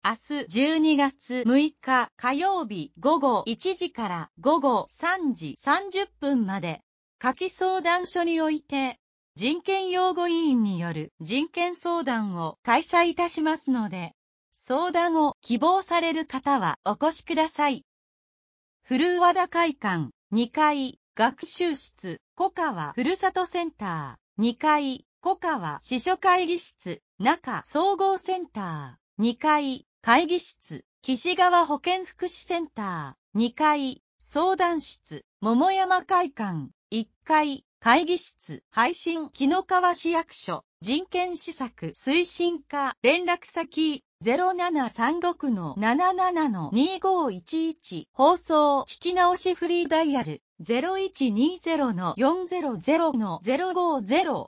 明日12月6日火曜日午後1時から午後3時30分まで、夏季相談所において、人権擁護委員による人権相談を開催いたしますので、相談を希望される方はお越しください。古和田会館2階学習室小川ふるさとセンター2階小川支所会議室中総合センター2階会議室岸川保健福祉センター2階相談室桃山会館1階会議室配信紀の川市役所人権施策推進課連絡先0736-77-2511放送聞き直しフリーダイヤル0120-400-050